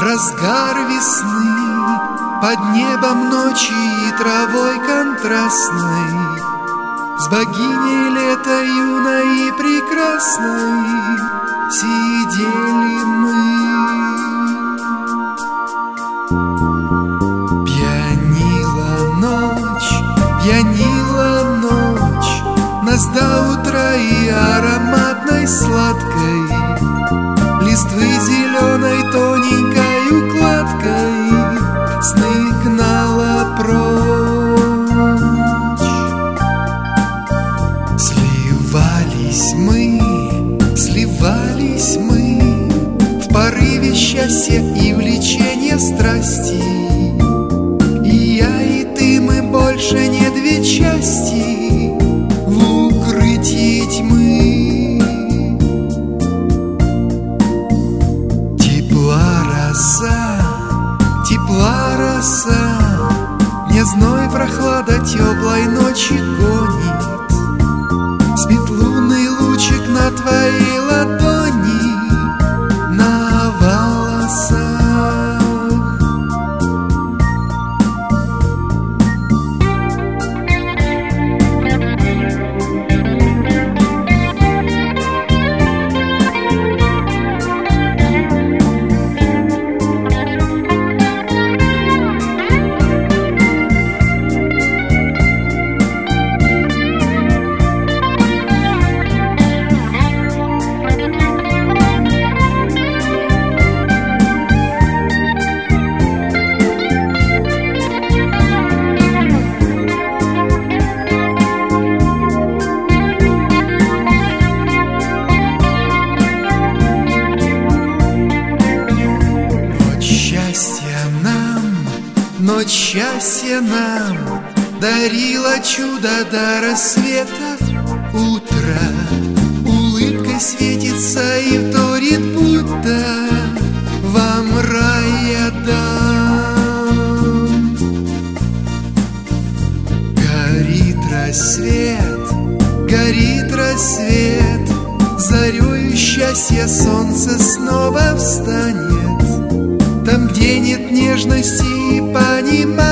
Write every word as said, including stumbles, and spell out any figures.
разгар весны, под небом ночи и травой контрастной, с богиней лета юной и прекрасной сидели мы. Пьянила ночь, пьянила ночь, нас до утра и ароматной сладкой листвы зеленой тоненькой укладкой сны гнала прочь. Сливались мы, сливались мы в порыве счастья и влечения страсти. И я, и ты, мы больше не две части в укрытии тьмы. Тепла роса, мне зной прохлада теплой ночи гонит, спит лунный лучик на твоей ладони, на волосах. Ночь счастья нам дарила чудо до рассвета. Утро улыбкой светится и вторит, будто вам рай я дам. Горит рассвет, горит рассвет, зарею счастья солнце снова встанет. Там, где нет нежности и понимания,